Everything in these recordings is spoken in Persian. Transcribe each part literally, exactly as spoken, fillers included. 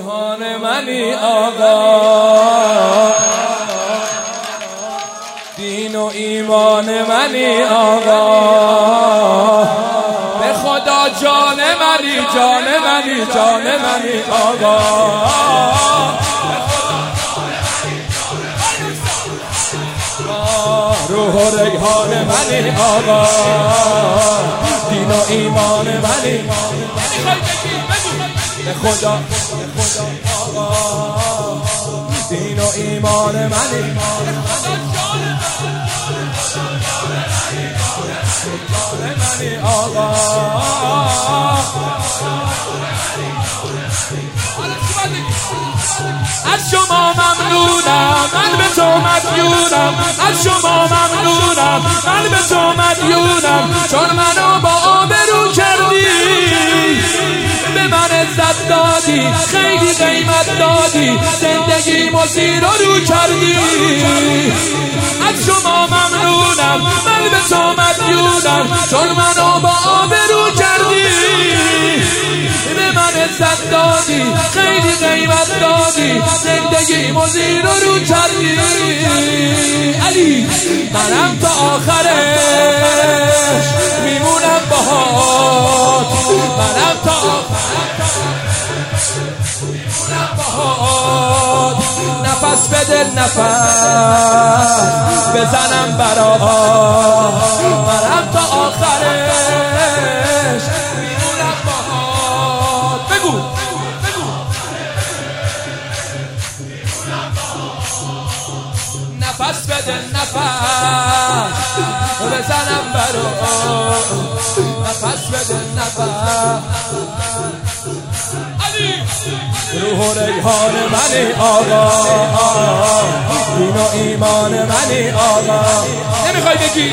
ریحان منی آقا، دین و ایمان منی آقا، به خدا جان منی جان منی جان منی آقا، روح و ریحان منی آقا، دین و ایمان منی، به خدا آقا، دین و ایمان منی، جان منی آقا. از شما ممنونم، من به تو مدیونم، از شما ممنونم، من به تو مدیونم، چون منو با آبرو کردی، به من عزت دادی، خیلی قیمت دادی، زندگی مزیر رو کردی. از شما ممنونم، من به تو مدیونم، چون منو با آبرو کردی، به من عزت دادی، خیلی قیمت دادی، زندگی مزیر رو کردی. علی منم تا آخرش میمونم باهات، منم تا آخرش میمونم باهات، نفس بده نفس بزنم برات، منم تا آخرش میمونم باهات. بگو نفس بده نفس بزنم برات، نفس بده نفس. روح و ریحان منی آقا، دین و ایمان منی آقا. نمیخوای بگی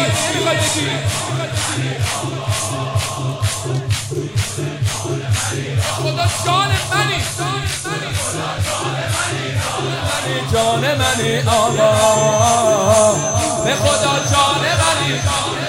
خدا جان منی، جان منی آقا، به خدا جان منی.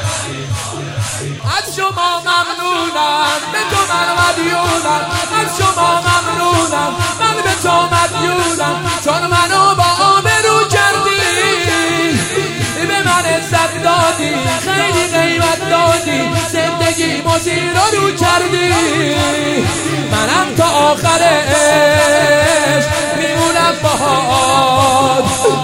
از شما ممنونم، به تو من مدیونم، از شما ممنونم، من به تو مدیونم، چون منو با آبرو کردی، به من عزت دادی، خیلی قیمت دادی، زندگی مزیر رو کردی. منم تا آخرش میمونم باهات،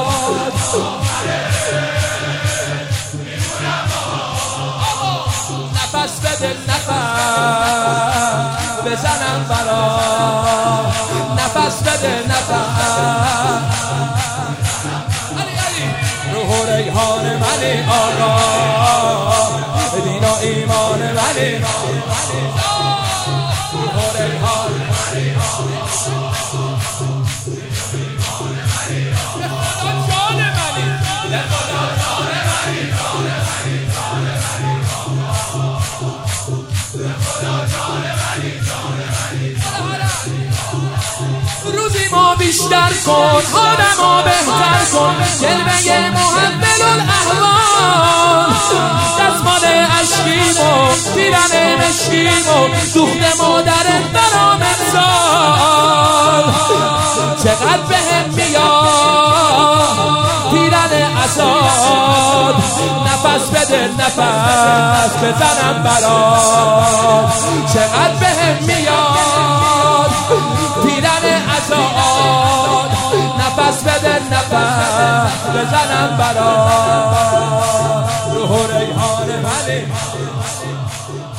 نفس بده نفس بزنم برات، نفس بده نفس. روح و ریحان منی آقا، دین و ایمان منی، روح و ریحان منی، به خدا جان منی، به خدا جان منی، به خدا جان منی، جان منی. روزی ما بیشتر کن، آدمو بهتر کن، جلوه محول الاحوال، دستمال عشقیمو، پیرن مشکیمو، دوخت مادرت برام امسال، چقدر بهم میاد پیرن اساد، نفس بده نفس بزنم برات، چقدر بهم میاد پیرن اساد، نفس بده نفس بزنم برات. روح و ریحان منی